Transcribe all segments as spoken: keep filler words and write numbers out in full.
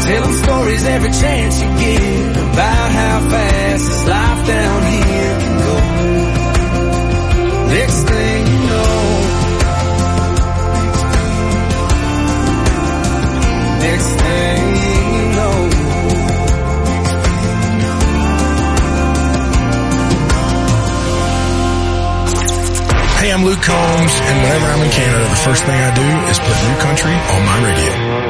Tell them stories every chance you get about how fast this life down here can go. Next thing you know, next thing you know. Hey, I'm Luke Combs, and whenever I'm in Canada, the first thing I do is put New Country on my radio.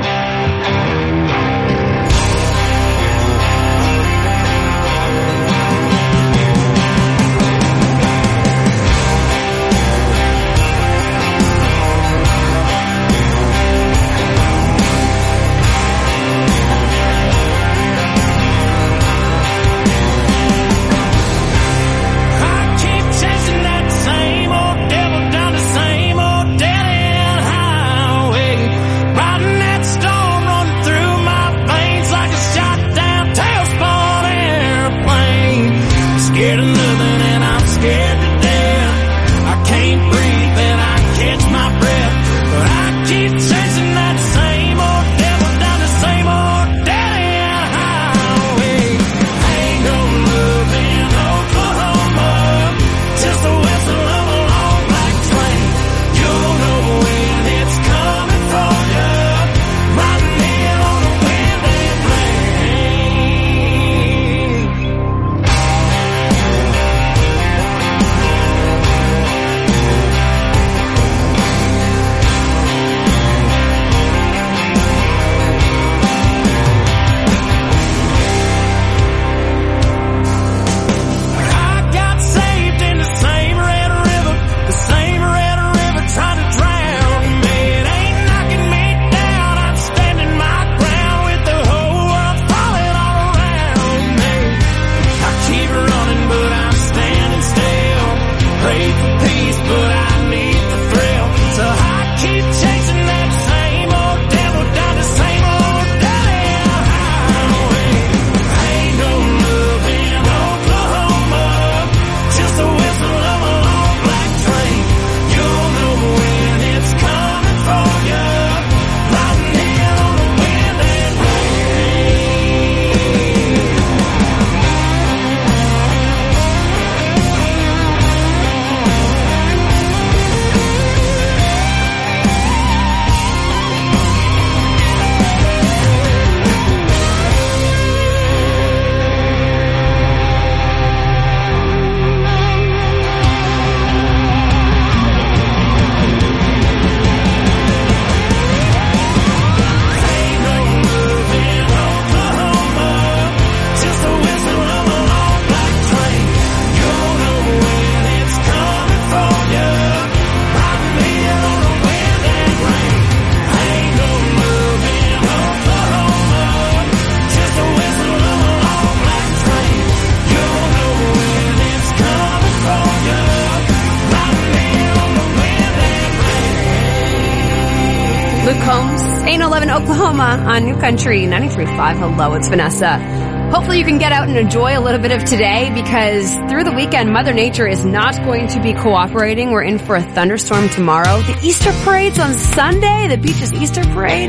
Oklahoma on New Country ninety-three point five. Hello, it's Vanessa. Hopefully you can get out and enjoy a little bit of today, because through the weekend, Mother Nature is not going to be cooperating. We're in for a thunderstorm tomorrow. The Easter parade's on Sunday, the beach's Easter parade.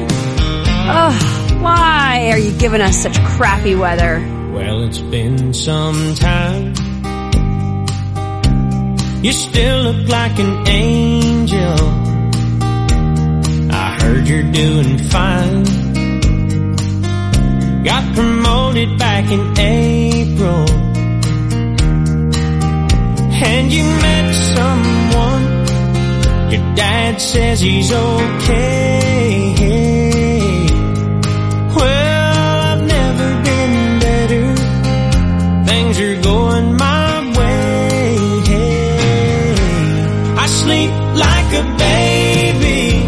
Oh, why are you giving us such crappy weather? Well, it's been some time. You still look like an angel. I heard you're doing fine. Got promoted back in April, and you met someone. Your dad says he's okay. Well, I've never been better. Things are going my way. I sleep like a baby.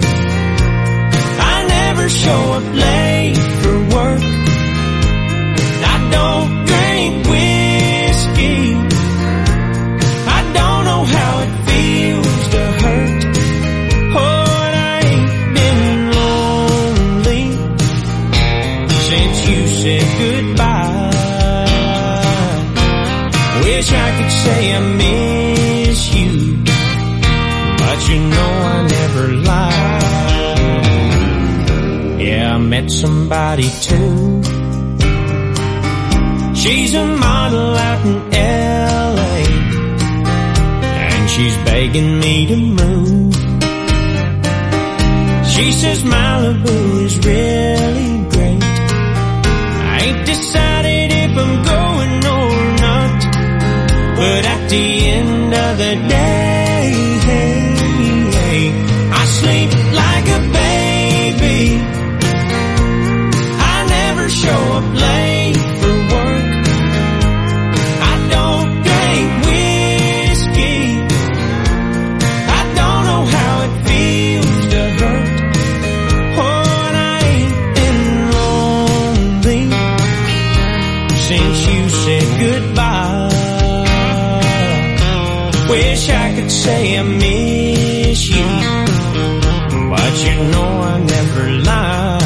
I never show up late for work. I don't drink whiskey. I don't know how it feels to hurt. Oh, and I ain't been lonely since you said goodbye. Wish I could say I miss you, but you know I never lie. Yeah, I met some somebody too. She's a model out in L A, and she's begging me to move. She says Malibu is really great. I ain't decided if I'm going or not, but at the end of the day, I sleep like a baby. I never show up late for work. I don't drink whiskey. I don't know how it feels to hurt. Oh, and I ain't been lonely since you said goodbye. Wish I could say I miss you, but you know I never lie.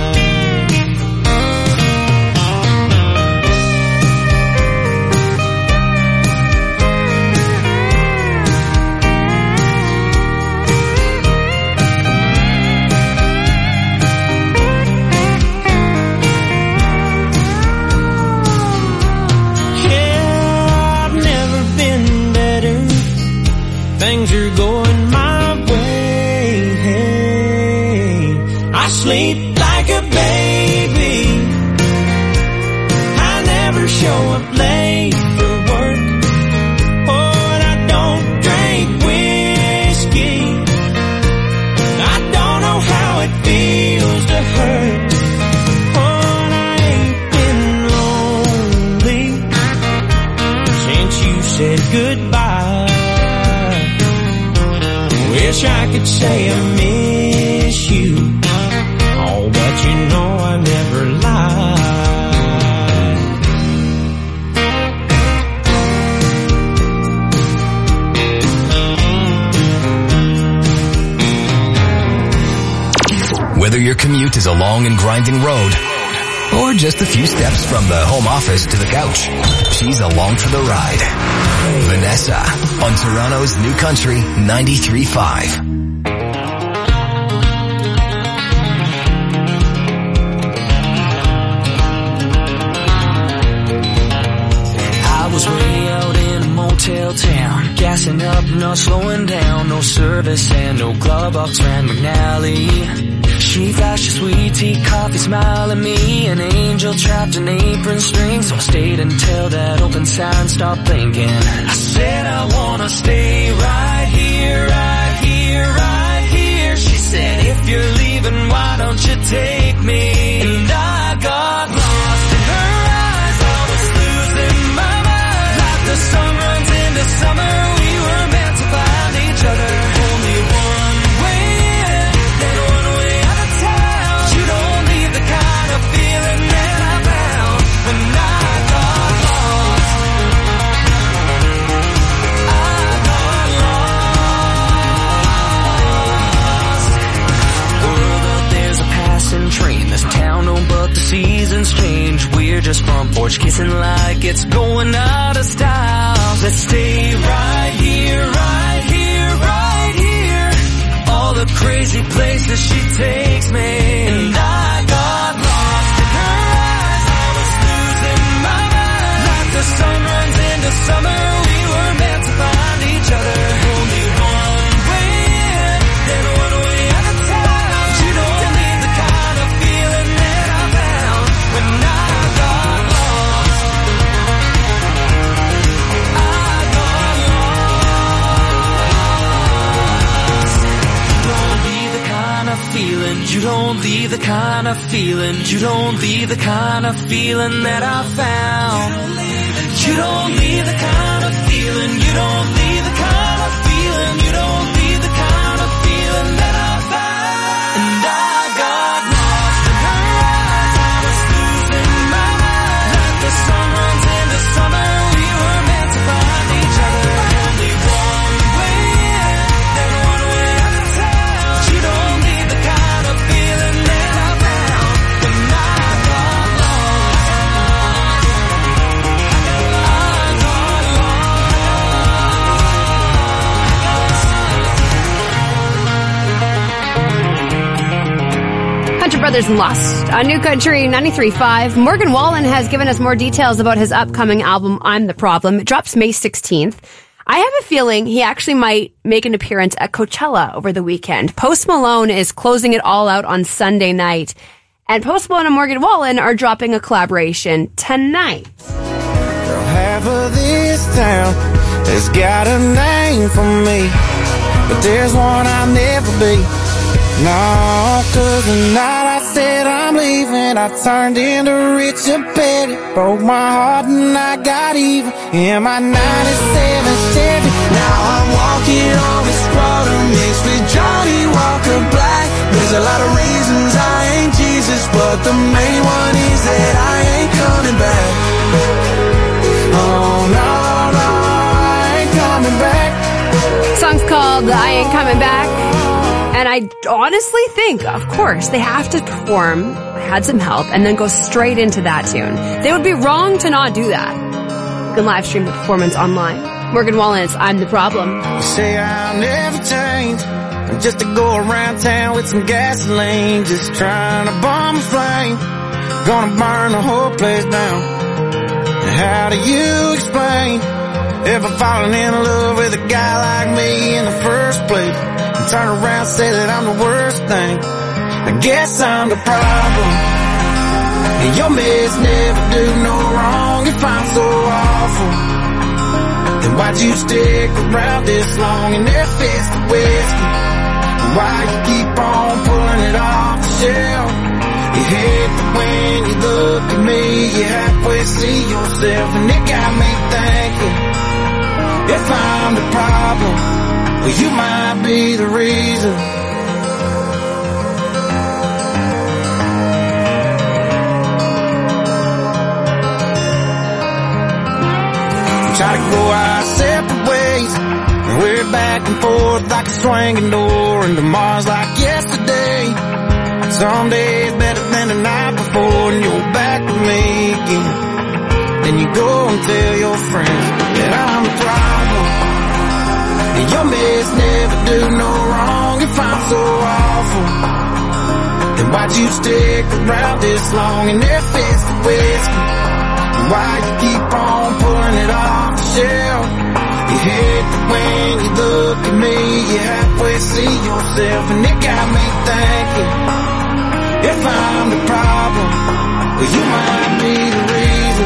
Yeah, I've never been better. Things are going my way. I sleep like a baby. I never show up late for work. Oh, and I don't drink whiskey. I don't know how it feels to hurt. Oh, and I ain't been lonely since you said goodbye. Wish I could say I miss you, oh, but you know I never lie. Whether your commute is a long and grinding road, or just a few steps from the home office to the couch, she's along for the ride. Vanessa on Toronto's New Country ninety-three point five. I was way out in a motel town, gassing up, not slowing down. No service and no glove box ran McNally. She flashed a sweet tea, coffee, smile at me. An angel trapped in apron strings, so I stayed until that open sign stopped blinking. I said I wanna stay right here, right here, right here. She said, if you're leaving, why don't you take me? And I got lost in her eyes, I was losing my mind. Like the sun runs into summer, we were meant to find each other. Only one way in, then one way out of town. You don't leave the kind of feeling that I found when I got lost. I got lost. World up, there's a passing train. This town, no, but the seasons change. We're just front porch kissing like it's going out of style. Let's stay right here, right here, right here. All the crazy places she takes me. And I got lost in her eyes, I was losing my mind. Like the sun runs into summer, we were meant to find each other. Only one way in, then one way out of town. You don't need the kind of feeling that I found when I got lost. I got lost. Don't leave the kind of feeling, you don't leave the kind of feeling, you don't leave the kind of feeling that I found. You don't leave the kind of feeling, you don't leave the kind of feeling, you don't leave the kind of feeling that I found. And I got lost in her eyes, I was losing my mind. Like the sun runs into summer, we were meant to find each other. Only one way in, then one way out of town. You don't need the kind of feeling that I found when I got lost. I got lost. Brothers and Lost on New Country ninety-three point five. Morgan Wallen has given us more details about his upcoming album, I'm the Problem. It drops May sixteenth. I have a feeling he actually might make an appearance at Coachella over the weekend. Post Malone is closing it all out on Sunday night. And Post Malone and Morgan Wallen are dropping a collaboration tonight. Half of this town has got a name for me, but there's one I'll never be. No, cause the night I said I'm leaving, I turned into Richard Petty, broke my heart and I got even in my ninety-seven Chevy. Now I'm walking on this water mixed with Johnny Walker Black. There's a lot of reasons I ain't Jesus, but the main one is that I ain't coming back. Oh no, no, I ain't coming back. The song's called I Ain't Coming Back. And I honestly think, of course, they have to perform Had Some Help and then go straight into that tune. They would be wrong to not do that. You can live stream the performance online. Morgan Wallen's I'm the Problem. You say I'll never change, just to go around town with some gasoline, just trying to bomb a flame, gonna burn the whole place down. How do you explain ever falling in love with a guy like me in the first place? And turn around and say that I'm the worst thing. I guess I'm the problem. And your mess never do no wrong if I'm so awful. Then why'd you stick around this long and never fix the whiskey? Why you keep on pulling it off the shelf? You hate that when you look at me, you halfway see yourself, and it got me thinking, if I'm the problem, well, you might be the reason. We try to go our separate ways, and we're back and forth like a swinging door, and tomorrow's like yesterday. Some days better than the night before, and you're back with me again. Then you go and tell your friends that I'm the problem. And your mess never do no wrong if I'm so awful. Then why'd you stick around this long and never fix the whiskey? Why you keep on pulling it off the shelf? You hate that when you look at me, you halfway see yourself, and it got me thinking, if I'm the problem, well, you might be the reason.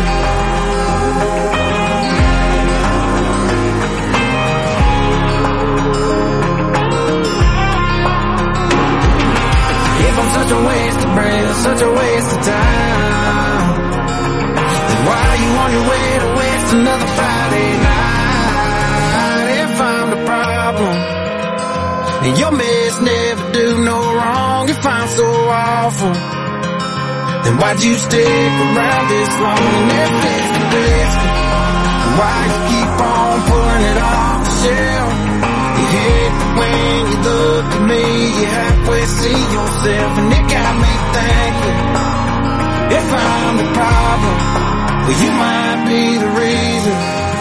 If I'm such a waste of breath, such a waste of time, then why are you on your way to waste another Friday night? If I'm the problem, and your mess never do no wrong if I'm so awful, then why'd you stick around this long and never fix the whiskey? Why you keep on pulling it off the shelf? You hate that when you look at me, you halfway see yourself, and it got me thinking, if I'm the problem, well, you might be the reason.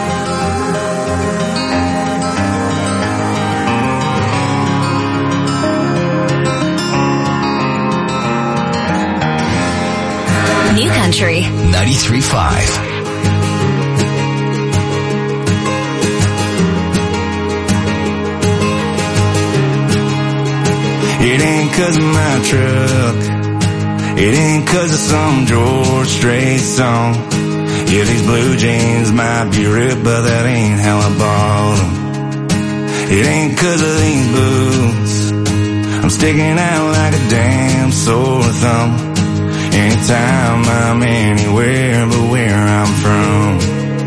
New Country ninety-three point five. It ain't 'cause of my truck, it ain't 'cause of some George Strait song. Yeah, these blue jeans might be ripped, but that ain't how I bought them. It ain't 'cause of these boots, I'm sticking out like a damn sore thumb. Anytime I'm anywhere but where I'm from.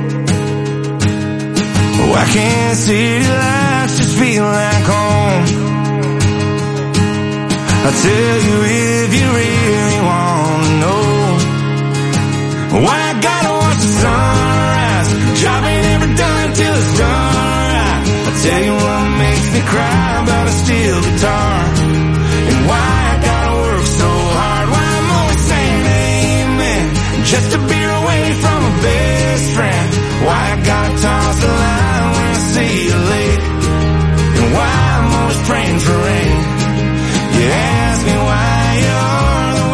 Why can't city lights just feel like home? I'll tell you if you really want to know. Why I gotta watch the sunrise, job ain't ever done till it's done right. I'll tell you what makes me cry about a steel guitar, and why I gotta work so hard, why I'm always saying amen just to be away from a best friend. Why I gotta toss the line when I see you late, and why I'm always praying for rain. You ask me why you're the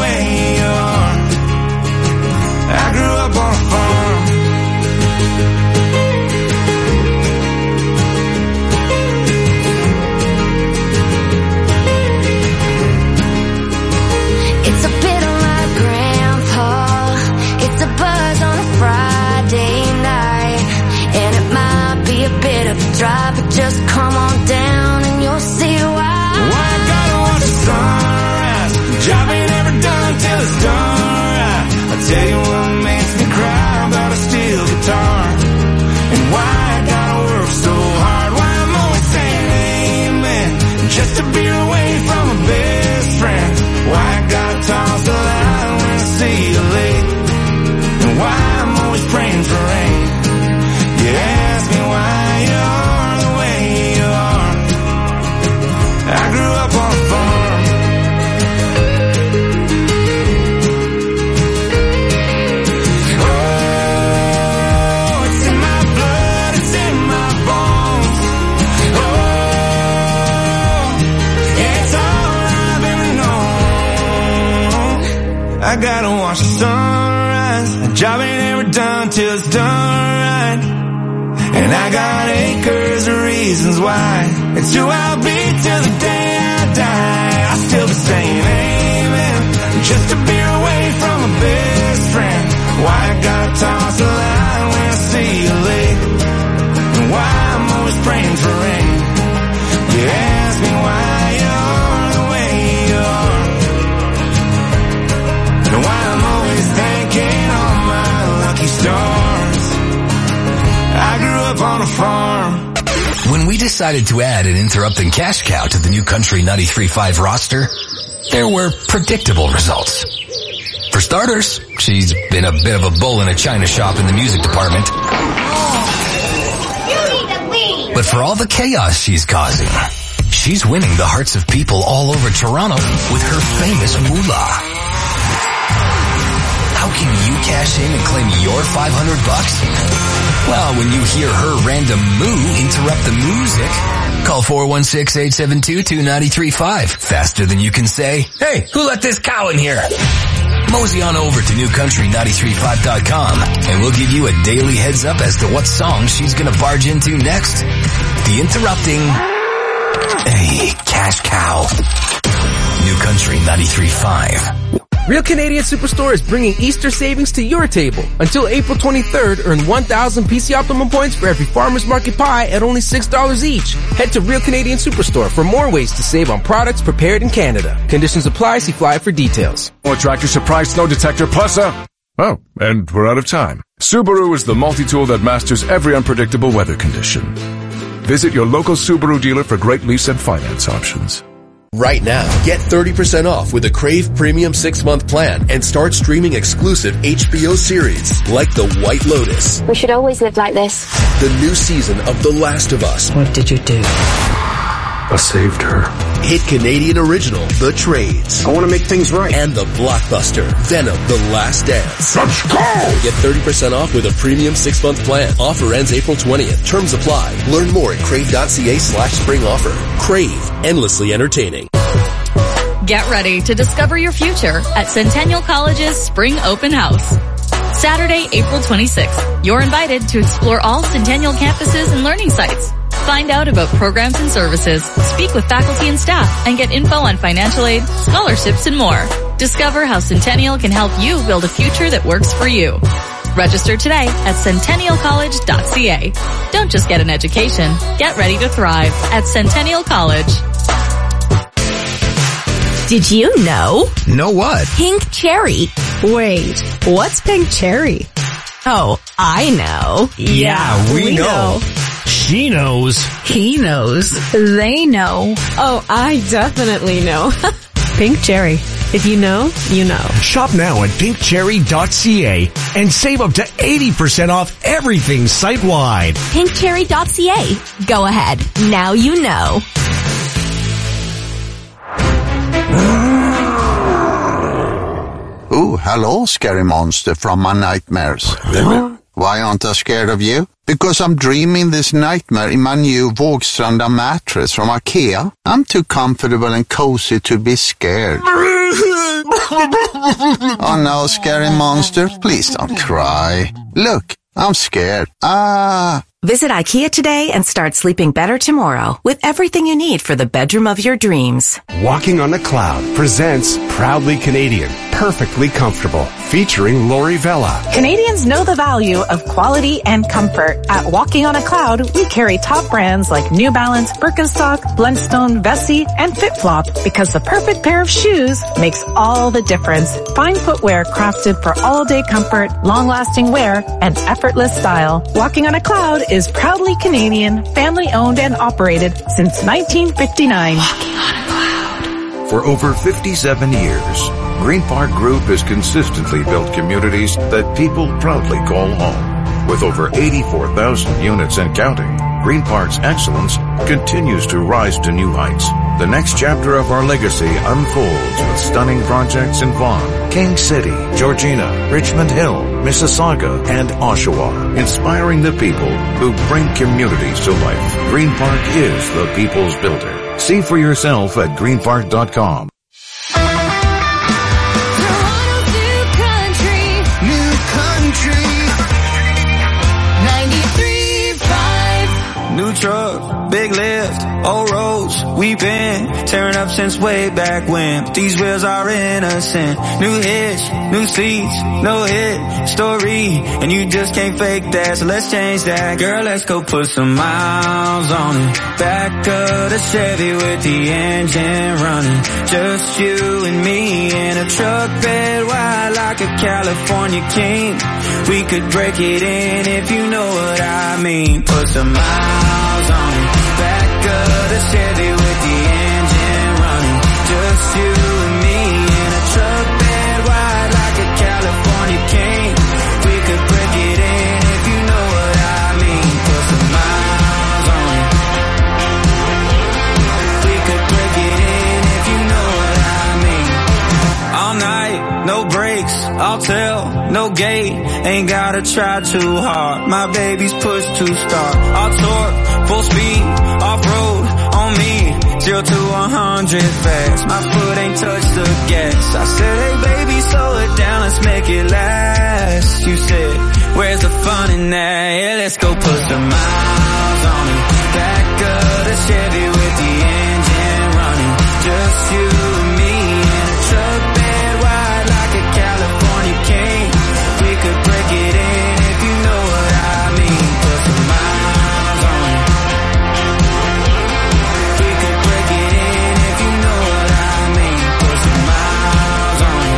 I gotta watch the sunrise. A job ain't ever done till it's done right. And I got acres of reasons why. It's who I'll be till the day I die. I'll still be saying amen, just a beer away from a best friend. Why I gotta toss a line when I see you late, and why I'm always praying for rain. You ask me why you are the way you are, and why I'm always thanking all my lucky stars. I grew up on a farm. When we decided to add an interrupting cash cow to the New Country ninety-three point five roster, there were predictable results. For starters, she's been a bit of a bull in a china shop in the music department. You need to leave. But for all the chaos she's causing, she's winning the hearts of people all over Toronto with her famous moolah. How can you cash in and claim your five hundred bucks? Well, when you hear her random moo interrupt the music, call four one six, eight seven two, two nine three five. Faster than you can say, hey, who let this cow in here? Mosey on over to new country nine three five dot com and we'll give you a daily heads up as to what song she's gonna barge into next. The interrupting, hey, cash cow. New Country ninety-three point five. Real Canadian Superstore is bringing Easter savings to your table. Until April twenty-third, earn one thousand P C Optimum points for every Farmer's Market pie at only six dollars each. Head to Real Canadian Superstore for more ways to save on products prepared in Canada. Conditions apply. See flyer for details. More Tractor Surprise Snow Detector Plus a... Oh, and we're out of time. Subaru is the multi-tool that masters every unpredictable weather condition. Visit your local Subaru dealer for great lease and finance options. Right now, get thirty percent off with a Crave Premium six-month plan and start streaming exclusive H B O series like The White Lotus. We should always live like this. The new season of The Last of Us. What did you do? I saved her. Hit Canadian original, The Trades. I want to make things right. And the blockbuster, Venom, The Last Dance. Let's go! Get thirty percent off with a premium six-month plan. Offer ends April twentieth. Terms apply. Learn more at crave.ca slash spring offer. Crave, endlessly entertaining. Get ready to discover your future at Centennial College's Spring Open House. Saturday, April twenty-sixth. You're invited to explore all Centennial campuses and learning sites. Find out about programs and services, speak with faculty and staff, and get info on financial aid, scholarships, and more. Discover how Centennial can help you build a future that works for you. Register today at centennial college dot c a. Don't just get an education, get ready to thrive at Centennial College. Did you know? Know what? Pink cherry. Wait, what's pink cherry? Oh, I know. Yeah, we, we know. know. She knows. He knows. They know. Oh, I definitely know. Pink cherry. If you know, you know. Shop now at pink cherry dot c a and save up to eighty percent off everything site-wide. pink cherry dot c a. Go ahead. Now you know. Oh, hello, scary monster from my nightmares. Why aren't I scared of you? Because I'm dreaming this nightmare in my new Vågstranda mattress from IKEA. I'm too comfortable and cozy to be scared. Oh no, scary monster, please don't cry. Look, I'm scared. Ah. Visit IKEA today and start sleeping better tomorrow with everything you need for the bedroom of your dreams. Walking on a Cloud presents Proudly Canadian, Perfectly Comfortable, featuring Lori Vella. Canadians know the value of quality and comfort. At Walking on a Cloud, we carry top brands like New Balance, Birkenstock, Blundstone, Vessi, and FitFlop because the perfect pair of shoes makes all the difference. Fine footwear crafted for all-day comfort, long-lasting wear, and effortless style. Walking on a Cloud is proudly Canadian, family-owned and operated since nineteen fifty-nine. Walking on a Cloud. For over fifty-seven years, Green Park Group has consistently built communities that people proudly call home. With over eighty-four thousand units and counting, Green Park's excellence continues to rise to new heights. The next chapter of our legacy unfolds with stunning projects in Vaughan, King City, Georgina, Richmond Hill, Mississauga, and Oshawa, inspiring the people who bring communities to life. Green Park is the people's builder. See for yourself at green park dot com. Toronto creeping, tearing up since way back when. These wheels are innocent. New hitch, new seats, no hit story, and you just can't fake that, so let's change that. Girl, let's go put some miles on it. Back of the Chevy with the engine running. Just you and me in a truck bed wide like a California king. We could break it in if you know what I mean. Put some miles on it. Back of the Chevy with the engine running. Just you and me in a truck bed wide like a California king. We could break it in if you know what I mean. Put some miles on it. We could break it in if you know what I mean. All night, no brakes, I'll tell, no gate. Ain't gotta try too hard. My baby's push to start. I'll torque, full speed, off-road, on me. Zero to a hundred fast. My foot ain't touched the gas. I said, hey baby, slow it down, let's make it last. You said, where's the fun in that? Yeah, let's go put some miles on it. Back of the Chevy with the engine running. Just you and me in a truck bed wide like a California king. We could break it in if you know what I mean. Put some miles on it. We could break it in if you know what I mean. Put some miles on it.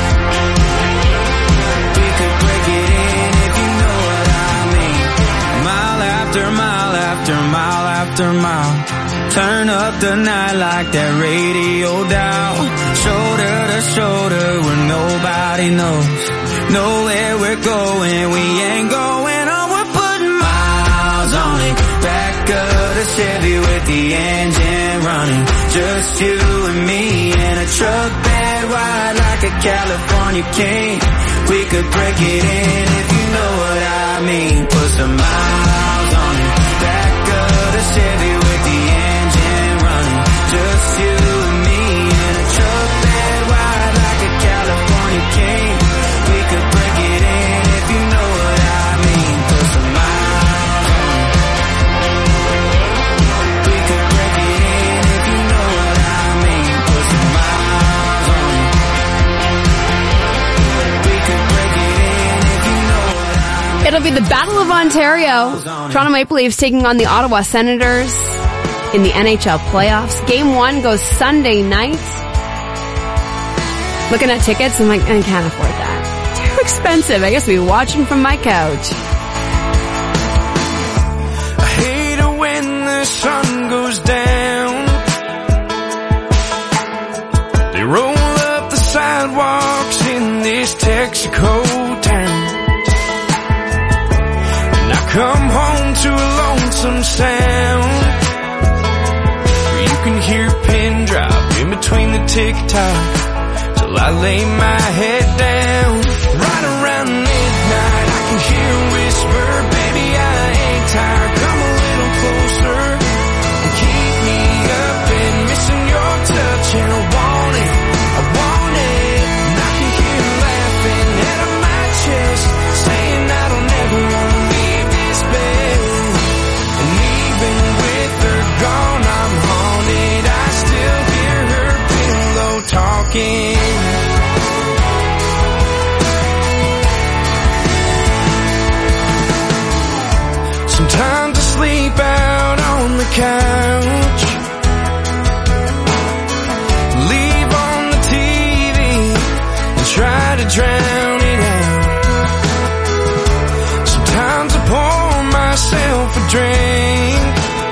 We could break it in if you know what I mean. Mile after mile after mile after mile. Turn up the night like that radio dial. Shoulder to shoulder where nobody knows. Nowhere we're going, we ain't going on. We're putting miles on it. Back of the Chevy with the engine running. Just you and me in a truck bed wide like a California king. We could break it in if you know what I mean. Put some miles on it. Back of the Chevy with the engine running. Just you and me in a truck bed wide like a California king. We could break it in if you know what I mean. Put some miles on it. We could break it in if you know what I mean. Put some miles on it. We could break it in if you know what I mean. It'll be the Battle of Ontario. Toronto Maple Leafs taking on the Ottawa Senators in the N H L playoffs. Game one goes Sunday night. Looking at tickets, I'm like, I can't afford that. Too expensive. I guess we'll be watching from my couch. I hate it when the sun goes down. They roll up the sidewalks in this Texaco town. And I come home to a lonesome sound. You can hear a pin drop in between the tick-tock till I lay my head down. Right around midnight I can hear a whisper, baby I ain't tired, come a little closer and keep me up and missing your touch. And I want it, I want it, and I can hear you laughing out of my chest, saying I don't ever want to leave this bed. And even with her gone I'm haunted, I still hear her pillow talking. Sometimes I sleep out on the couch, leave on the T V and try to drown it out. Sometimes I pour myself a drink,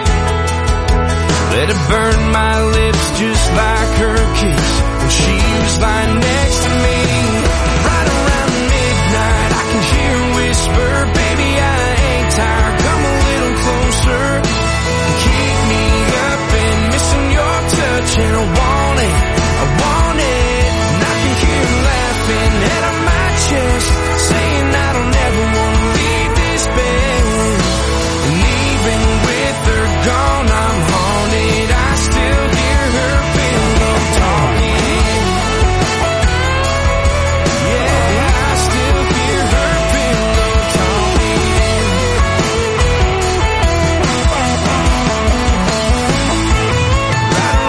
let it burn my lips just like her kiss when she was lying next to me. Right around midnight I can hear a whisper, baby I ain't tired, come a little closer and keep me up and missing your touch. And I want it, I want it, and I can hear you laughing out of my chest, saying I don't ever want to leave this bed. And even with her gone I'm haunted, I still hear her pillow talking. Yeah, I still hear her pillow talking. Right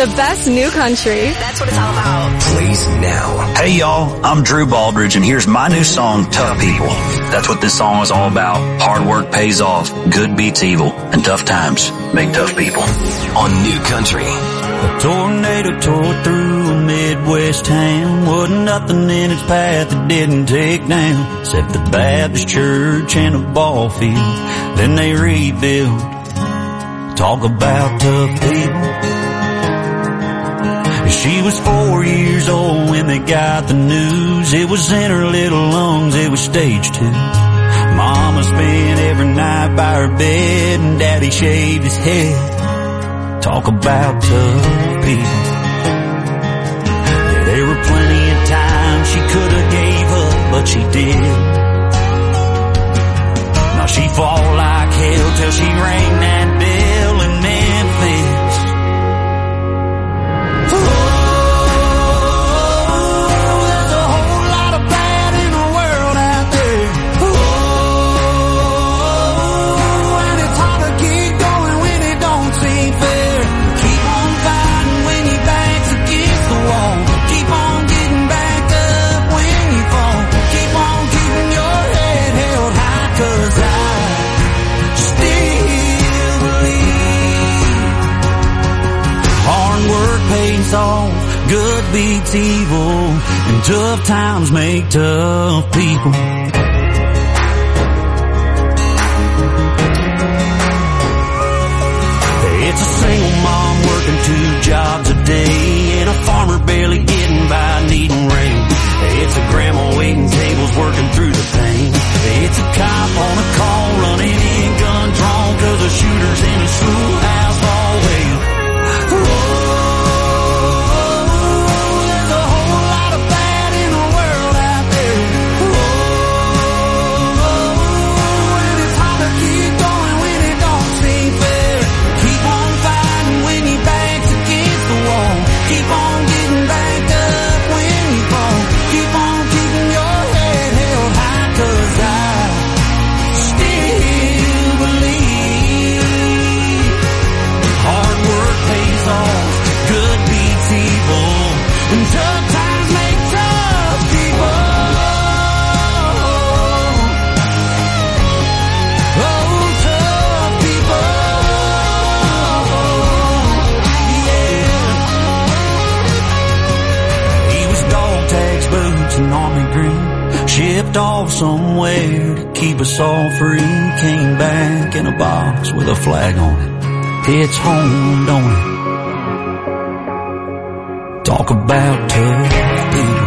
The best new country. That's what it's all about. Plays now. Hey y'all, I'm Drew Baldridge and here's my new song, Tough People. That's what this song is all about. Hard work pays off, good beats evil, and tough times make tough people. On New Country. A tornado tore through a Midwest town. Wasn't nothing in its path it didn't take down, except the Baptist church and a ball field. Then they rebuilt. Talk about tough people. She was four years old when they got the news. It was in her little lungs, it was stage two. Mama spent every night by her bed and Daddy shaved his head. Talk about tough people. Yeah, there were plenty of times she could have gave up, but she did. Now she fought like hell till she rang that bell in Memphis. Off, good beats evil, and tough times make tough people. It's a single mom working two jobs a day, and a farmer barely getting by needing rain. It's a grandma waiting tables working through the pain. It's a cop on a call running in, gun drawn, cause a shooter's in a schoolhouse hallway. Shipped off somewhere to keep us all free. Came back in a box with a flag on it. It's home, don't it? Talk about tough people.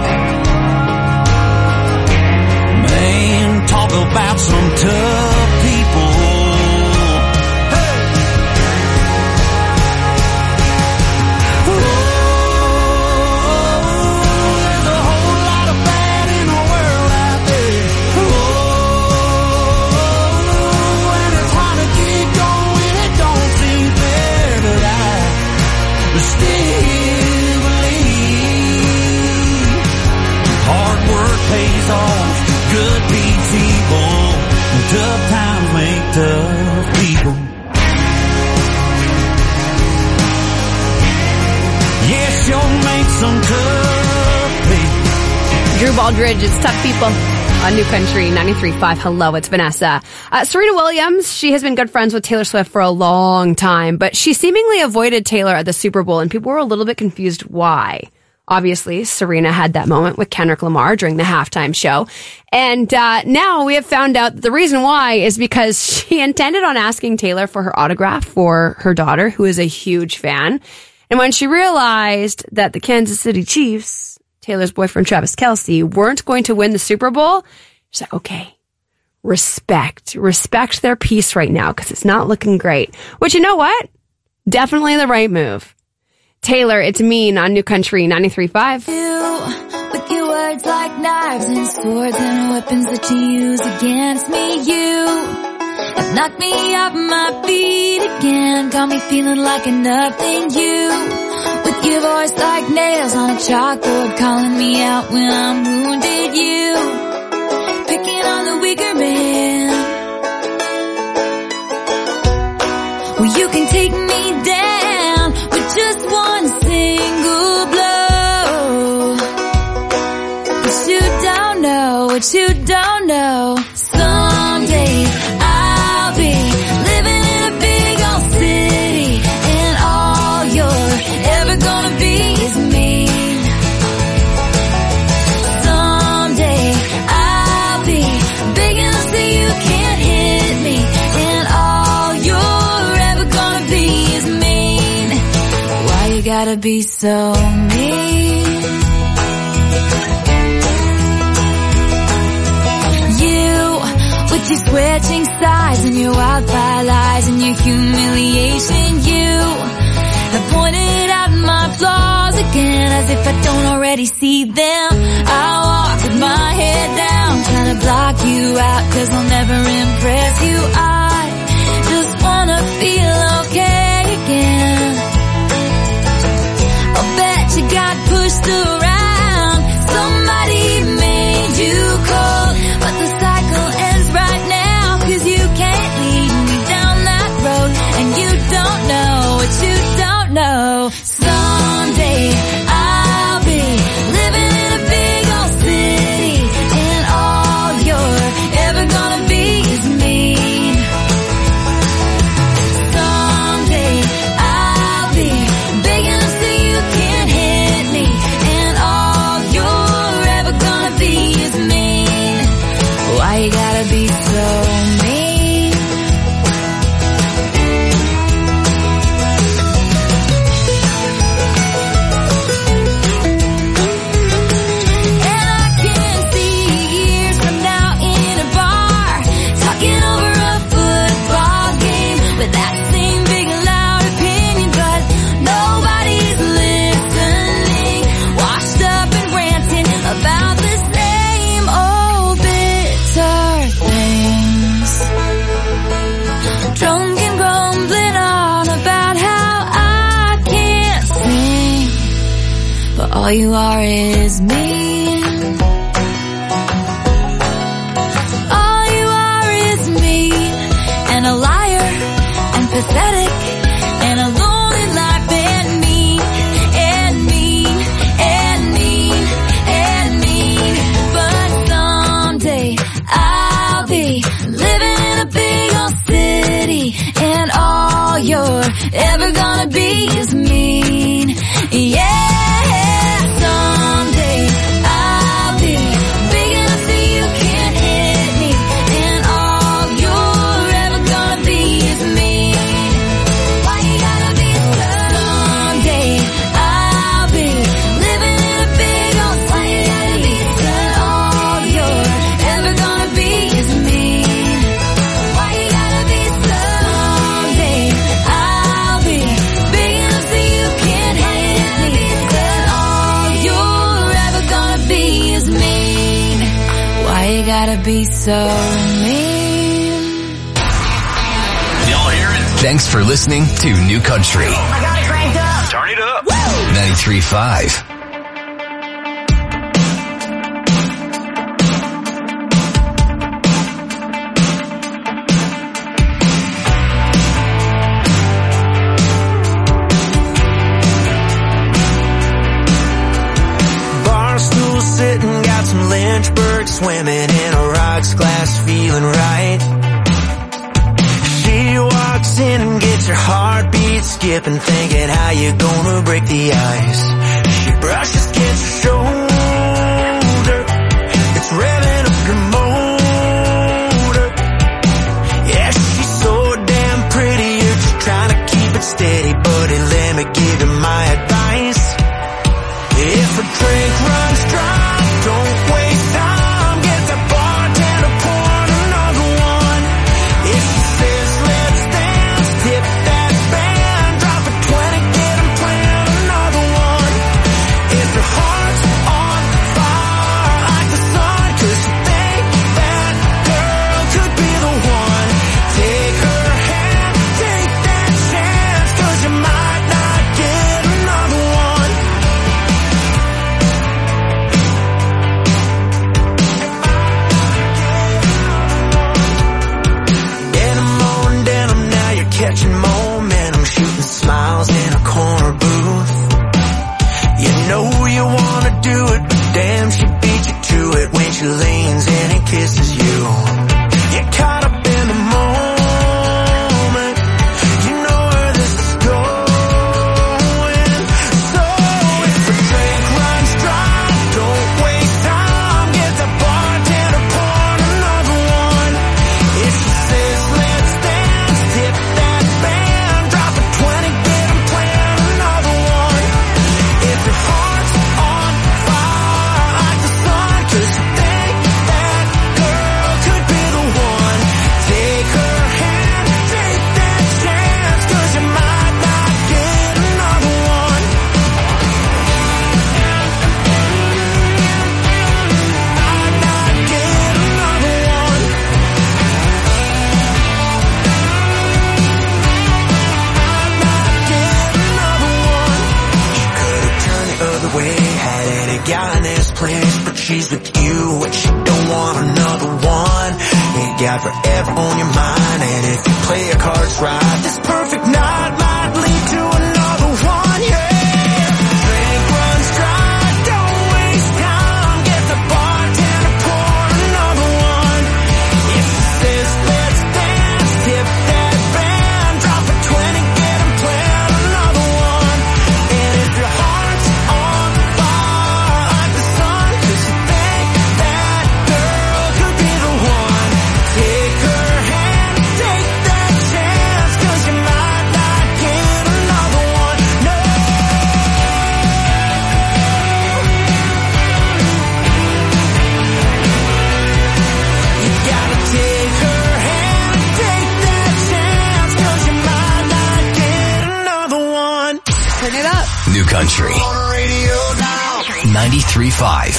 Man, talk about some tough people. Good beats evil, and tough times make tough people. Yes, you'll make some tough people. Drew Baldridge, it's Tough People on New Country ninety-three point five. Hello, it's Vanessa. Uh, Serena Williams, she has been good friends with Taylor Swift for a long time, but she seemingly avoided Taylor at the Super Bowl, and people were a little bit confused why. Obviously, Serena had that moment with Kendrick Lamar during the halftime show. And uh, now we have found out that the reason why is because she intended on asking Taylor for her autograph for her daughter, who is a huge fan. And when she realized that the Kansas City Chiefs, Taylor's boyfriend Travis Kelce, weren't going to win the Super Bowl, she's like, okay, respect. Respect their peace right now because it's not looking great. Which, you know what? Definitely the right move. Taylor, it's Mean on New Country ninety-three point five. You, with your words like knives and swords and weapons that you use against me, you have knocked me off my feet again, got me feeling like a nothing. You, with your voice like nails on a chalkboard, calling me out when I'm wounded. You, picking on the weaker man. Well, you can take me down with just one gotta be so mean? You, with your switching sides and your wildfire lies and your humiliation, you have pointed out my flaws again as if I don't already see them. I walk with my head down, trying to block you out, cause I'll never impress you. I just wanna feel okay again. I'll bet you got pushed around, somebody made you cold, but the cycle ends right now, cause you can't lead me down that road, and you don't know what you don't know. Someday I'll be living in a big old city, and all you're ever gonna be is mean. Someday I'll be big enough so you can't hit me, and all you're ever gonna be is mean. Why you gotta be so mean? All you are is mean. All you are is mean, and a liar, and pathetic, and a lonely life, and mean, and mean, and mean, and mean. But someday I'll be living in a big old city, and all you're ever gonna be is mean. Yeah. Gotta be so mean. Y'all hear it? Thanks for listening to New Country. I got it cranked up. Turn it up. ninety-three point five. Barstool sitting, got some Lynchburg swimming in a rocks glass, feeling right. She walks in and gets her heartbeat skipping, thinking how you gonna break the ice. She brushes against her shoulder, it's revving up her motor. Yeah, she's so damn pretty, you're just trying to keep it steady, buddy, let me give you my advice. If a drink runs dry, don't waste time, get the bartender, pour another one. If she says let's dance, tip that band, drop a twenty, get 'em playing another one. If her place, but she's with you and she don't want another one. You got forever on your mind, and if you play your cards right, this perfect night might lead to another one, yeah. Drink runs dry, don't waste time, get the bartender, pour another one. If he says let's dance, tip that band, drop a twenty, get him playing another one. And if your heart's on fire like the sun, 'cause you think that girl could be the one, take her hand, take that chance, 'cause you might not get another one, no. You gotta take her hand, take that chance, 'cause you might not get another one. Turn it up. New Country. ninety-three point five.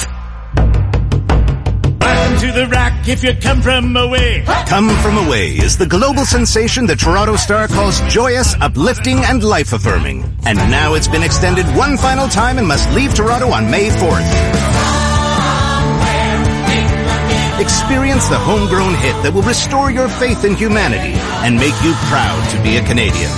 Welcome to the Rock if you come from away. Come From Away is the global sensation the Toronto Star calls joyous, uplifting, and life-affirming. And now it's been extended one final time and must leave Toronto on May fourth. Experience the homegrown hit that will restore your faith in humanity and make you proud to be a Canadian.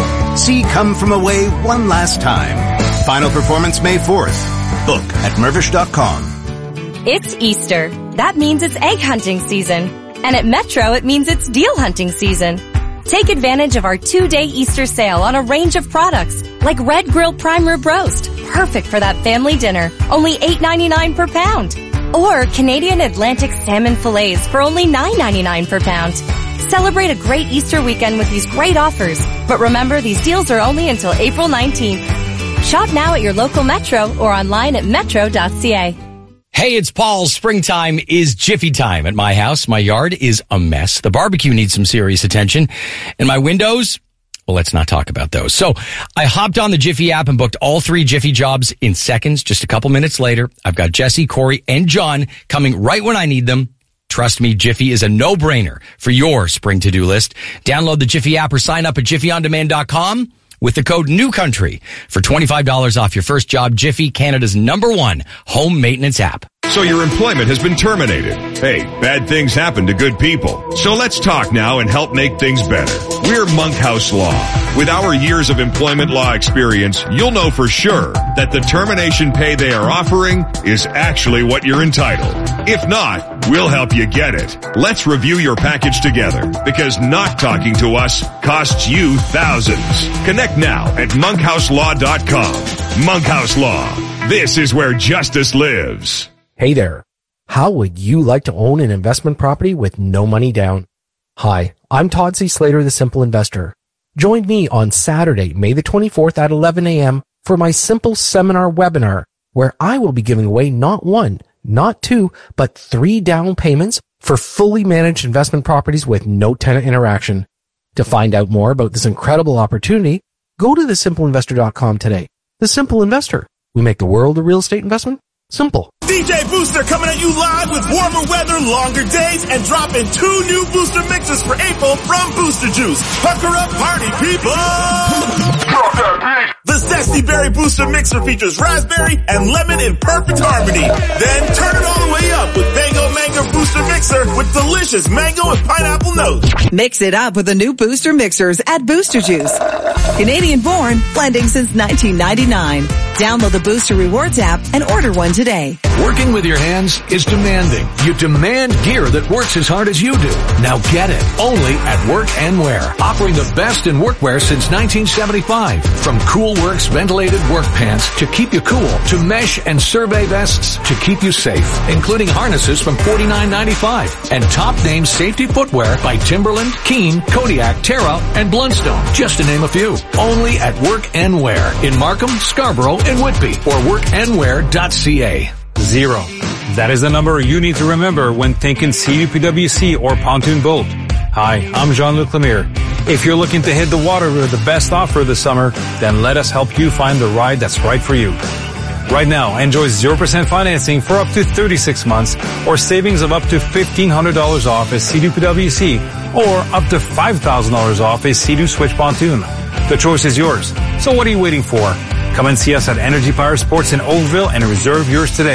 See Come From Away one last time. Final performance May fourth. Book at mervish dot com. It's Easter. That means it's egg hunting season. And at Metro, it means it's deal hunting season. Take advantage of our two-day Easter sale on a range of products, like Red Grill Prime Rib Roast, perfect for that family dinner, only eight ninety-nine per pound. Or Canadian Atlantic Salmon Fillets for only nine ninety-nine per pound. Celebrate a great Easter weekend with these great offers. But remember, these deals are only until April nineteenth. Shop now at your local Metro or online at metro dot c a. Hey, it's Paul. Springtime is Jiffy time at my house. My yard is a mess. The barbecue needs some serious attention. And my windows, well, let's not talk about those. So I hopped on the Jiffy app and booked all three Jiffy jobs in seconds. Just a couple minutes later, I've got Jesse, Corey, and John coming right when I need them. Trust me, Jiffy is a no-brainer for your spring to-do list. Download the Jiffy app or sign up at jiffy on demand dot com. With the code NEWCOUNTRY for twenty-five dollars off your first job. Jiffy, Canada's number one home maintenance app. So your employment has been terminated. Hey, bad things happen to good people. So let's talk now and help make things better. We're Monkhouse Law. With our years of employment law experience, you'll know for sure that the termination pay they are offering is actually what you're entitled. If not, we'll help you get it. Let's review your package together, because not talking to us costs you thousands. Connect now at monkhouse law dot com. Monkhouse Law. This is where justice lives. Hey there. How would you like to own an investment property with no money down? Hi, I'm Todd C. Slater, the Simple Investor. Join me on Saturday, May the twenty-fourth at eleven a.m. for my Simple Seminar webinar, where I will be giving away not one, not two, but three down payments for fully managed investment properties with no tenant interaction. To find out more about this incredible opportunity, go to the simple investor dot com today. The Simple Investor. We make the world of real estate investment simple. D J Booster coming at you live with warmer weather, longer days, and dropping two new booster mixes for April from Booster Juice. Pucker up, party people! Drop that beat! The Zesty Berry Booster Mixer features raspberry and lemon in perfect harmony. Then turn it all the way up with Mango Mango Booster Mixer with delicious mango and pineapple notes. Mix it up with the new Booster Mixers at Booster Juice. Canadian born, blending since nineteen ninety-nine. Download the Booster Rewards app and order one today. Working with your hands is demanding. You demand gear that works as hard as you do. Now get it. Only at Work and Wear. Offering the best in workwear since nineteen seventy-five. From Cool Works ventilated work pants to keep you cool, to mesh and survey vests to keep you safe, including harnesses from forty-nine ninety-five. And top name safety footwear by Timberland, Keen, Kodiak, Terra, and Blundstone, just to name a few. Only at Work and Wear in Markham, Scarborough, and Whitby, or work and wear dot c a. Zero. That is the number you need to remember when thinking C D P W C or pontoon boat. Hi, I'm Jean-Luc Lemire. If you're looking to hit the water with the best offer this summer, then let us help you find the ride that's right for you. Right now, enjoy zero percent financing for up to thirty-six months or savings of up to fifteen hundred dollars off a C D P W C or up to five thousand dollars off a Sea-Doo Switch pontoon. The choice is yours. So what are you waiting for? Come and see us at Energy Power Sports in Oakville and reserve yours today.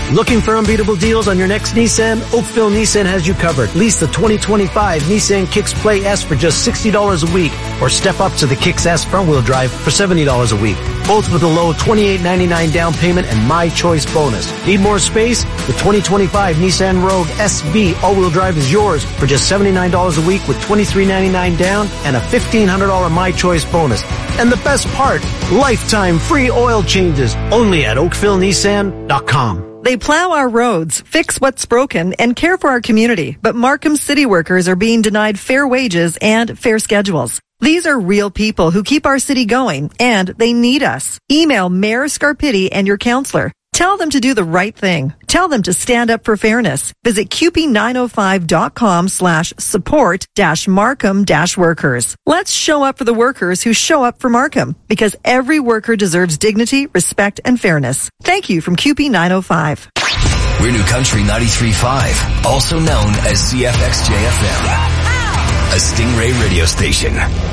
Looking for unbeatable deals on your next Nissan? Oakville Nissan has you covered. Lease the twenty twenty-five Nissan Kicks Play S for just sixty dollars a week, or step up to the Kicks S front-wheel drive for seventy dollars a week. Both with a low twenty-eight ninety-nine down payment and My Choice bonus. Need more space? The twenty twenty-five Nissan Rogue S V all-wheel drive is yours for just seventy-nine dollars a week with twenty-three ninety-nine down and a fifteen hundred dollars My Choice bonus. And the best part, lifetime free oil changes only at Oakville Nissan dot com. They plow our roads, fix what's broken, and care for our community. But Markham city workers are being denied fair wages and fair schedules. These are real people who keep our city going, and they need us. Email Mayor Scarpitti and your counselor. Tell them to do the right thing. Tell them to stand up for fairness. Visit Q P nine oh five dot com slash support dash Markham dash workers. Let's show up for the workers who show up for Markham, because every worker deserves dignity, respect, and fairness. Thank you from Q P nine oh five. We're New Country ninety-three point five, also known as C F X J F M, a Stingray radio station.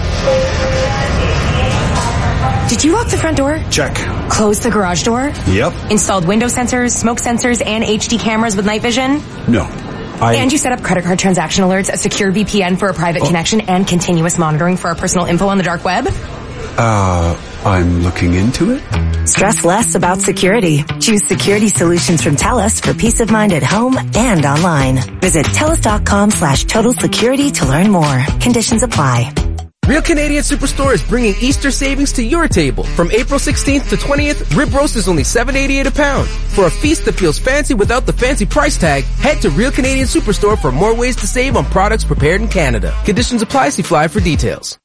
Did you lock the front door? Check. Close the garage door? Yep. Installed window sensors, smoke sensors, and H D cameras with night vision? No. I... And you set up credit card transaction alerts, a secure V P N for a private oh. connection, and continuous monitoring for our personal info on the dark web? Uh, I'm looking into it. Stress less about security. Choose security solutions from TELUS for peace of mind at home and online. Visit TELUS.com slash total security to learn more. Conditions apply. Real Canadian Superstore is bringing Easter savings to your table. From April sixteenth to twentieth, rib roast is only seven eighty-eight a pound. For a feast that feels fancy without the fancy price tag, head to Real Canadian Superstore for more ways to save on products prepared in Canada. Conditions apply. See Fly for details.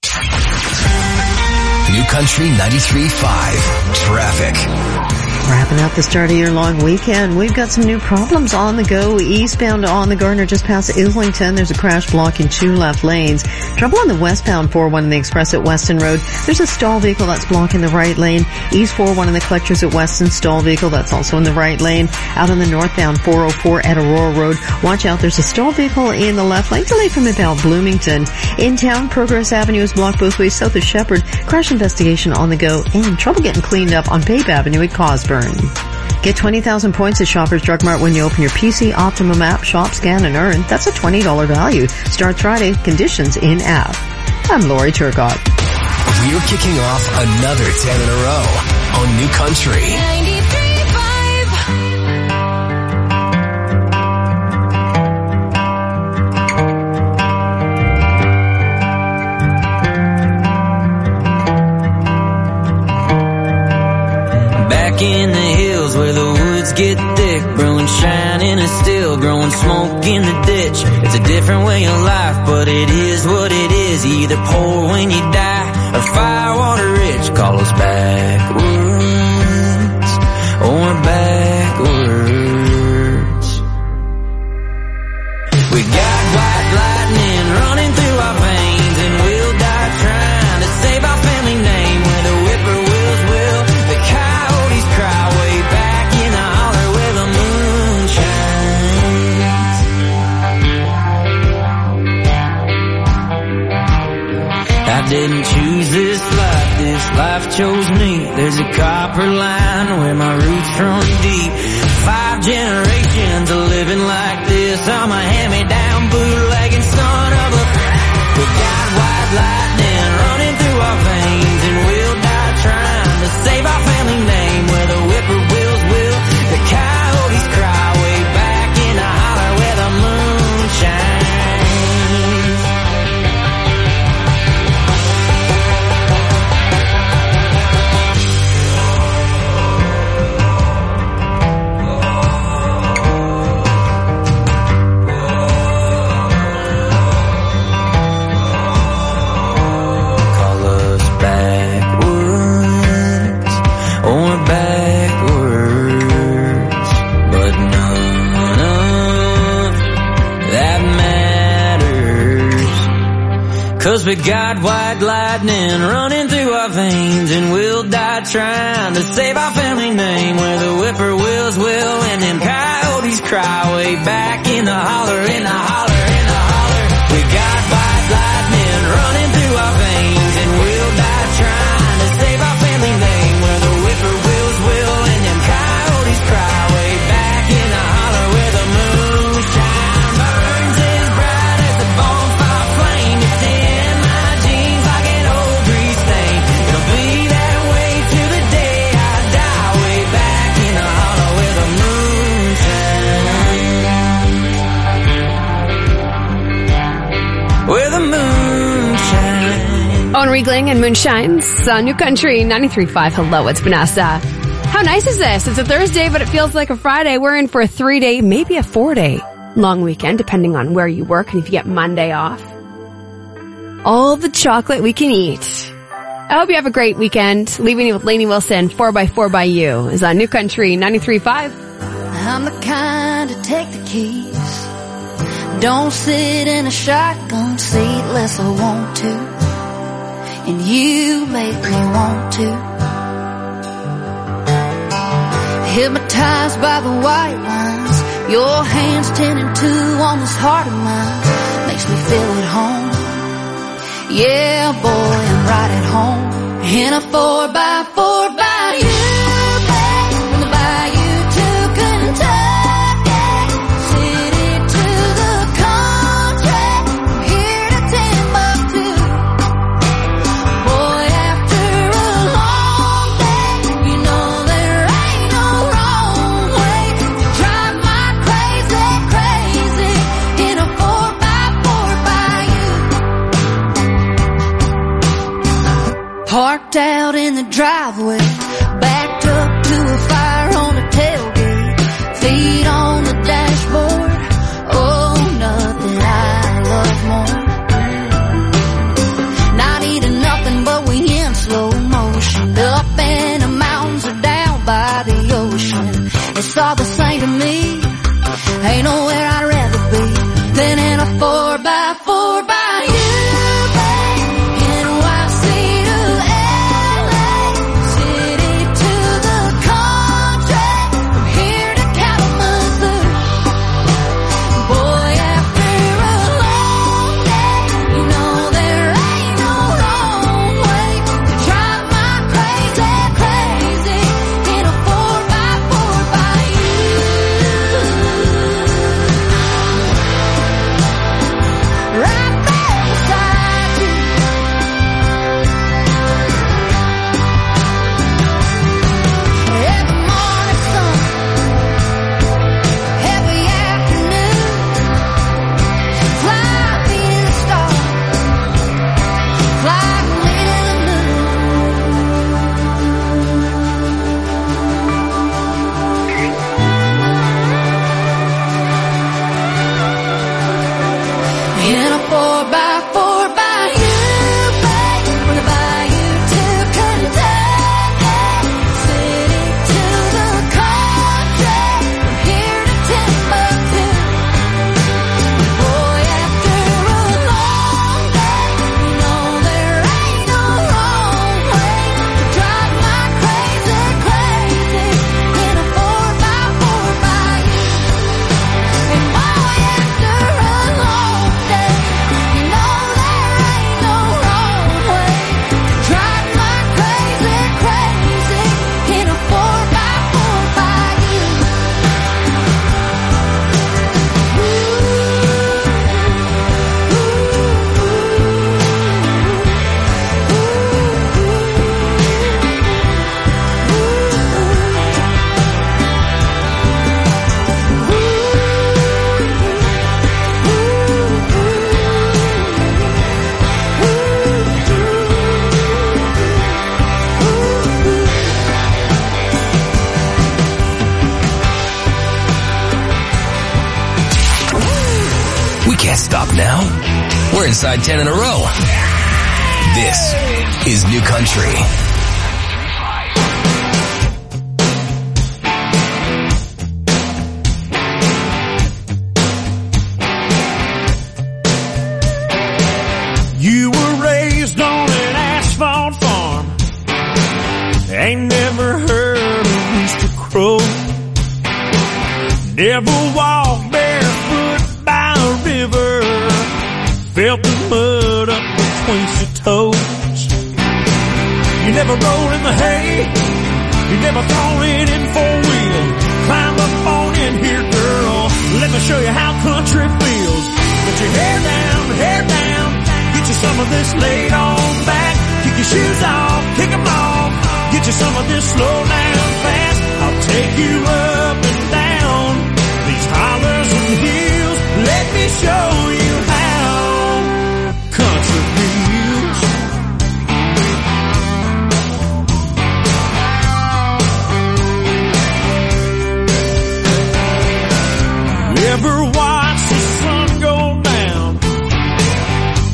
New Country ninety-three point five. Traffic. Wrapping up the start of your long weekend, we've got some new problems on the go. Eastbound on the Gardner just past Islington, there's a crash blocking two left lanes. Trouble on the westbound four one in the Express at Weston Road. There's a stall vehicle that's blocking the right lane. East four one in the Collectors at Weston, stall vehicle that's also in the right lane. Out on the northbound four oh four at Aurora Road, watch out, there's a stall vehicle in the left lane, delayed from about Bloomington. In town, Progress Avenue is blocked both ways south of Shepherd. Crash investigation on the go, and trouble getting cleaned up on Pape Avenue at Cosburn. Get twenty thousand points at Shoppers Drug Mart when you open your P C Optimum app, shop, scan, and earn. That's a twenty dollars value. Starts Friday. Conditions in app. I'm Lori Turcott. We're kicking off another ten in a row on New Country ninety-three point five. Back in the hills where the woods get thick, brewing shine in a still, growing smoke in the ditch. It's a different way of life, but it is what it is. You either pour when you die or firewater rich. Call us backwards or backwards. We got white lightning running through our veins, and we'll die trying to save our family name. Where the whippoorwills will, the coyotes cry way back in the holler where the moon shines. I didn't choose this life, this life chose me. There's a copper line where my roots run deep. Five generations of living like this. I'm a hand-me-down bootlegging son of a... We got white lightning running through our veins, and we'll die trying to save our family name. Where the whippoorwills will, the coyotes cry way back in the holler where the moon shines. Cause we got white lightning running through our veins, and we'll die trying to save our family name. Where the whippoorwills will, and them coyotes cry way back in the holler, in the holler, in the holler. We got white lightning running through our veins, and we'll die trying to save our family name. Where the whippoorwills will, and them coyotes cry way back in moonshine. Owen Riegling and Moonshine's uh, New Country ninety-three point five. Hello, it's Vanessa. How nice is this? It's a Thursday, but it feels like a Friday. We're in for a three-day, maybe a four-day long weekend, depending on where you work and if you get Monday off. All the chocolate we can eat. I hope you have a great weekend. Leaving you with Lainey Wilson, four by four by You is on New Country ninety-three point five. I'm the kind to take the keys. Don't sit in a shotgun seat unless I want to. And you make me want to. Hypnotized by the white lines. Your hands ten and two on this heart of mine. Makes me feel at home. Yeah, boy, I'm right at home. In a four by four by you, babe. From the bayou to Kentucky, city to the country, from here to Timbuktu. Boy, after a long day, you know there ain't no wrong way to drive my crazy, crazy in a four by four by you. Parked out in the driveway, backed up to a fire on the tailgate, feet on the dashboard. Oh, nothing I love more. Not eating nothing, but we in slow motion. Up in the mountains or down by the ocean. It's all the same to me. Ain't nowhere I'd rather be than in a four by four by you. We're inside ten in a row. This is New Country. You were raised on an asphalt farm. Ain't never heard a rooster crow. Never walked barefoot by a river. Felt the mud up between your toes. You never rolled in the hay. You never thrown it in four wheel. Climb up on in here, girl. Let me show you how country feels. Put your hair down, hair down. Get you some of this laid on back. Kick your shoes off, kick them off. Get you some of this slow down fast. I'll take you up and down these hollers and hills. Let me show you how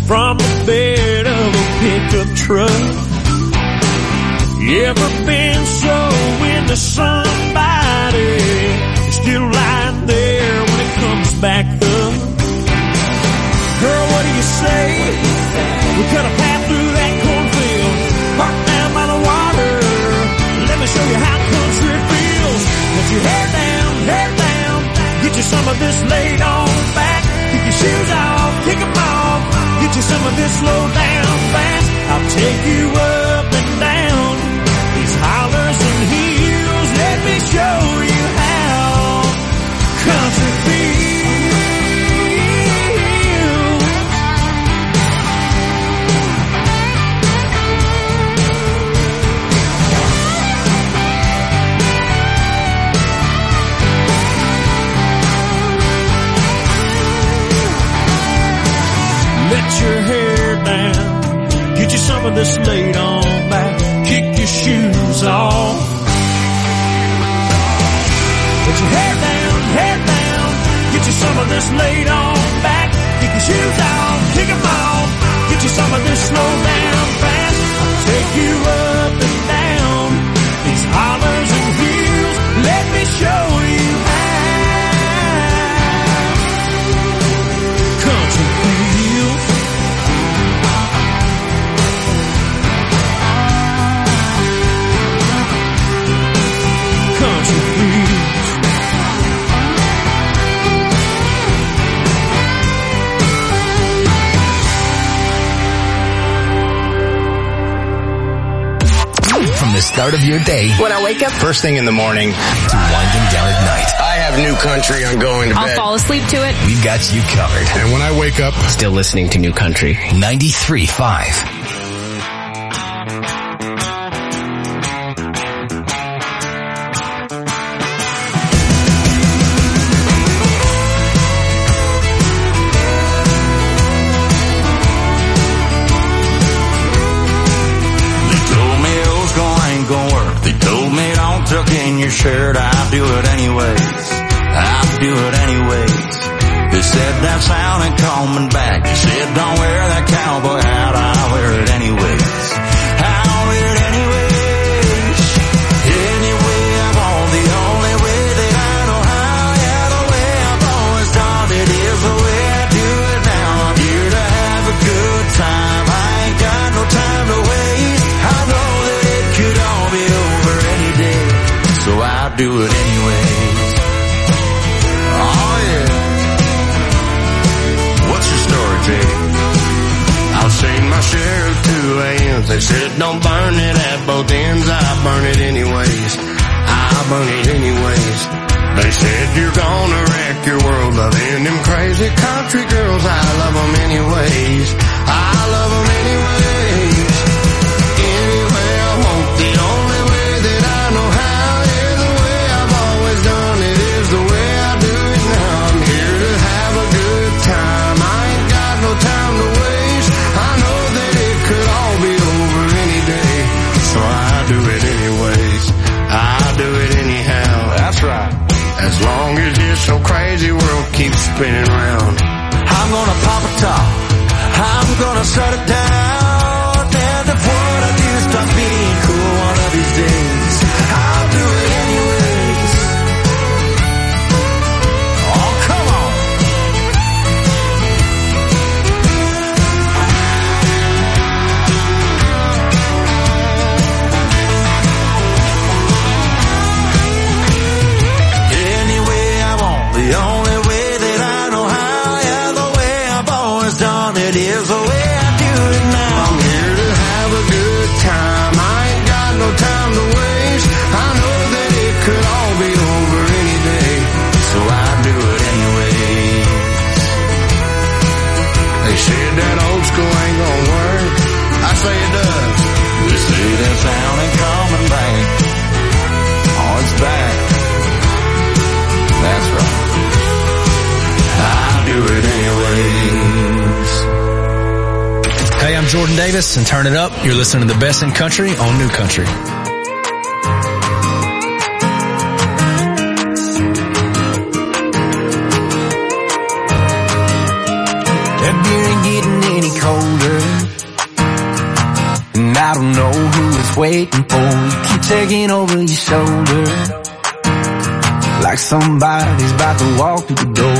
from the bed of a pickup truck. You ever been so into somebody, still lying there when it comes back up? Girl, what do you say? We cut a path through that cornfield, park down by the water. Let me show you how country feels. Let your hair down, hair down, get you some of this laid on back. Kick your shoes off, kick them off, get you some of this slow down fast. I'll take you up and down these hollers and hills. Let me show you how country feels. Let your hair down, get you some of this laid on back, kick your shoes off. Let your hair down, hair down, get you some of this laid on back, kick your shoes off, kick them off, get you some of this slow down fast. I'll take you up and down these hollers and hills. Let me show you how country feels. Country feels. From the start of your day, When I wake up, First thing in the morning, to winding down at night, I have New Country on going to I'll bed. fall asleep to it. we've got you covered. And when I wake up, Still listening to New Country. ninety-three point five. Tuck in your shirt, I'll do it anyways. I'll do it anyways. They said that sounded coming back. They said don't wear that cowboy hat, I'll wear it anyways. I'll wear it anyways. Anyway, I'm on the only way that I know how. Yeah, the way I've always done it is the way I do it now. I'm here to have a good time. I ain't got no time to waste. I know that it could all be over any day, so I'll do it anyways. Oh yeah. What's your story, Jay? I've seen my share of two A Ms. They said don't burn it at both ends. I burn it anyways. I burn it anyways. They said you're gonna wreck your world loving them crazy country girls. I love them anyways. I love them anyways. Anyway, I want the only way that I know how. Yeah, the way I've always done it is the way I do it now. I'm here to have a good time. I ain't got no time to waste. I know that it could all be over any day, so I do it anyways. I do it anyhow. That's right. As long as this so crazy world keeps spinning round, I'm gonna pop a top. I'm gonna shut it down. And if what I do stop being cool one of these days, I'll do it anyways. Oh, come on. Anyway, I want the only way that I know how. Yeah, the way I've always done it is the way I do it now. I'm here to have a good time. I ain't got no time to waste. I know that it could all be over any day, so I do it anyways. They said that old school ain't gonna work. I say it does. They say that sound ain't coming back. Oh, it's back. That's right. I do it anyways. Hey, I'm Jordan Davis, and turn it up. You're listening to the best in country on New Country. That beer ain't getting any colder. waiting for. You keep taking over your shoulder, like somebody's about to walk through the door.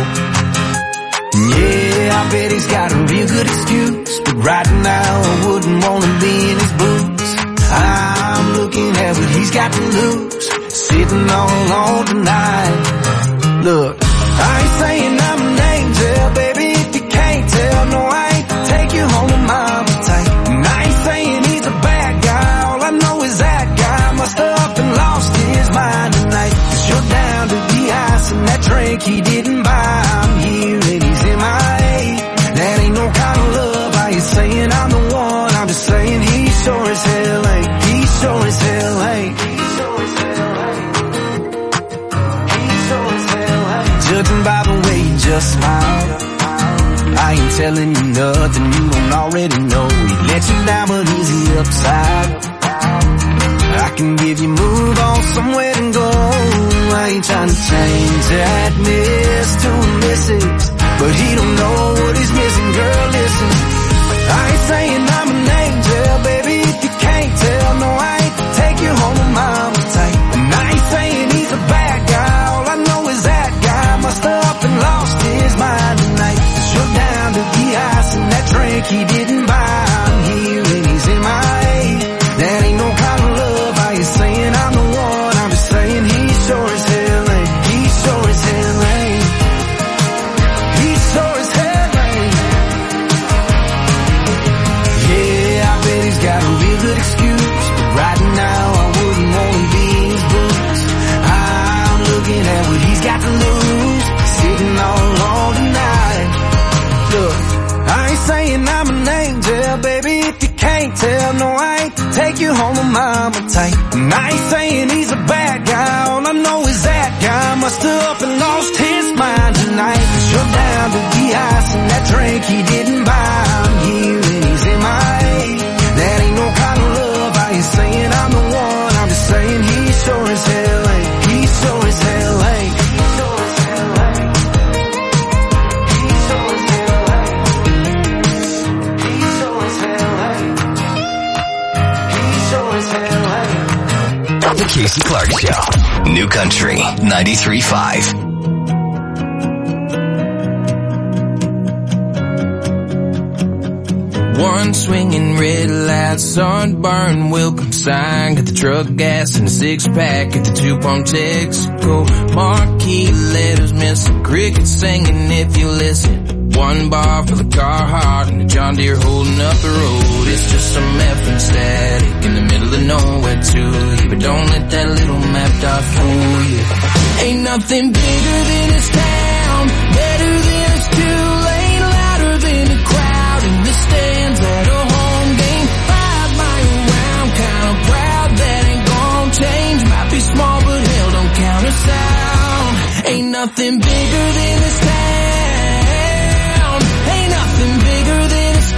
Yeah, I bet he's got a real good excuse, but right now I wouldn't wanna be in his boots. I'm looking at what he's got to lose, sitting all alone tonight. Look, I ain't saying I'm an angel, baby, if you can't tell. No, I ain't take you home to mama tight. And I ain't saying he's a bad guy, all I know is that guy must have up and lost his mind tonight. Cause you're down to the ice and that drink he didn't buy. I'm here and he's in my A. That ain't no kind of love. I ain't saying I'm the one, I'm just saying he sure as hell ain't. He sure as hell ain't. He sure as hell ain't. He sure as hell ain't. Judging by the way you just smile, I ain't telling you nothing you don't already know. He let you down, but is he upside? I can give you move on somewhere to go. I ain't trying to change that miss to a missus, but he don't know what he's missing. Girl, listen, I ain't saying I'm an angel, baby, if you can't tell. No, I ain't take you home to mama tight. And I ain't saying he's a bad guy, all I know is that guy must have up and lost his mind tonight. Cause you're down to the ice and that drink he didn't buy. I'm here and he's in my A. That ain't no kind of love. I ain't saying I'm the one, I'm just saying he sure as hell ain't. He sure as hell ain't. He sure as hell ain't. Yeah, I bet he's got a real good excuse, but right now I wouldn't wanna be in his boots. I'm looking at what he's got to lose, sitting all alone tonight. Look, I ain't saying I'm an angel, baby, if you can't tell. No, I ain't take you home to mama tight. And I ain't saying he's a bad guy, all I know is that guy must have up and lost his mind tonight. Cause you're down to the ice and that drink he didn't buy. I'm here and he's in my A. That ain't no kind of love. I ain't saying I'm the one, I'm just saying he sure as hell ain't. He sure as hell ain't. He sure as hell ain't. He sure as hell ain't. He sure as hell ain't. He sure as hell ain't. The Casey Clark Show. New Country ninety-three point five. One swinging red light, sunburn, welcome sign. Got the truck gas and a six pack at the two pump Texaco. Marquee letters, missing crickets singing if you listen. One bar for the Carhartt and the John Deere holding up the road. It's just some effing static in the middle of nowhere to you, but don't let that little map dot fool you. Ain't nothing bigger than this town, better than it's too late, louder than a crowd in the stands at a home game. Five mile round, kinda proud that ain't gon' change. Might be small, but hell, don't count us out. Ain't nothing bigger than this town. Ain't nothing bigger than this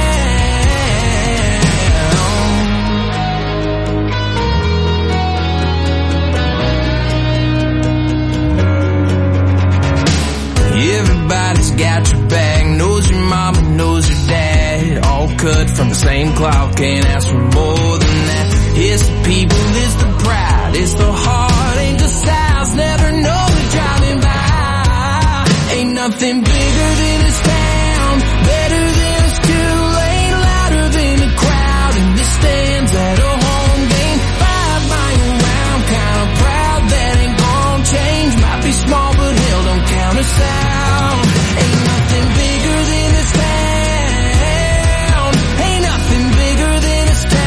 town. Everybody's got your back, knows your mama, knows your dad. All cut from the same cloth, can't ask for more than that. It's the people, it's the pride, it's the heart, ain't the styles, never know who's driving by. Ain't nothing bigger than this town, better than it's too late, louder than a crowd in the stands at a home game. Five mile round, kinda proud that ain't gon' change. Might be small, but hell, don't count us out. Ain't nothing bigger than this town. Ain't nothing bigger than this town.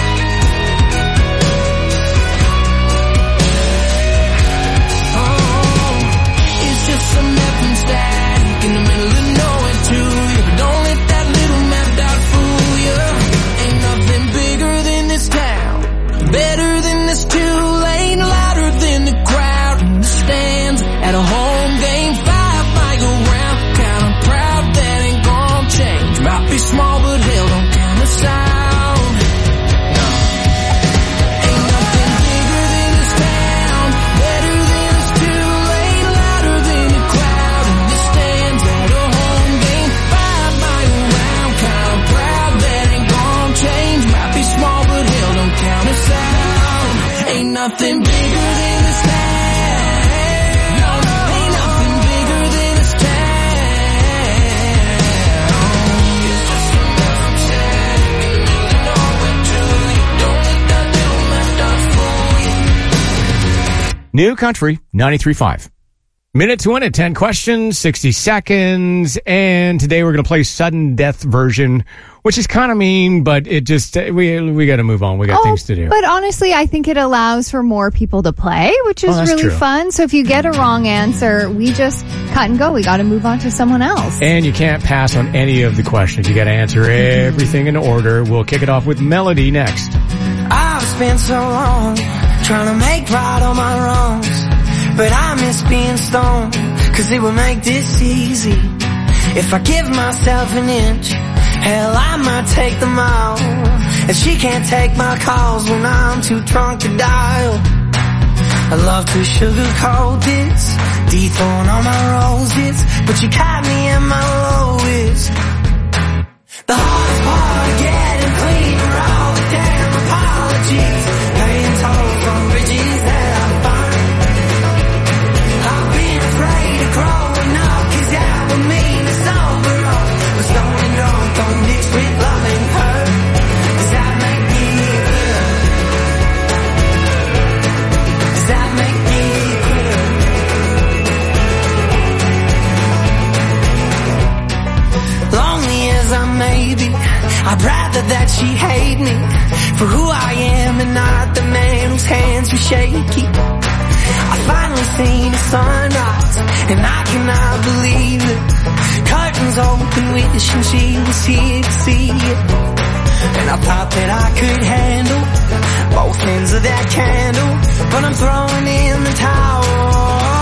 Oh. nothing bigger than this town. No, ain't nothing bigger than this town. It's just another check, another nowhere to you. Don't let that little man fool you. New Country ninety-three point five. Minute to win it, ten questions, sixty seconds, and today we're going to play sudden death version, which is kind of mean, but it just, we we got to move on. We got oh, things to do. But honestly, I think it allows for more people to play, which is oh, really true. fun. So if you get a wrong answer, we just cut and go. We got to move on to someone else. And you can't pass on any of the questions. You got to answer everything in order. We'll kick it off with Melody next. I've spent so long trying to make right all my wrongs, but I miss being stoned, cause it would make this easy. If I give myself an inch, hell, I might take the mile. And she can't take my calls when I'm too drunk to dial. I love to sugarcoat this, dethrone all my roses, but you caught me at my lowest. The hardest part of getting clean are all the damn apologies, paying tolls on bridges that I find. I've been afraid of growing up, cause that would mean it's over up. But stoned and drunk don't mix with love and hurt. Does that make me quitter? Does that make me quitter? Lonely as I may be, I'd rather that she hate me for who I am and not the man whose hands are shaky. I finally seen the sunrise, and I cannot believe it. Curtains open, wishing she was here to see it. And I thought that I could handle both ends of that candle, but I'm throwing in the towel.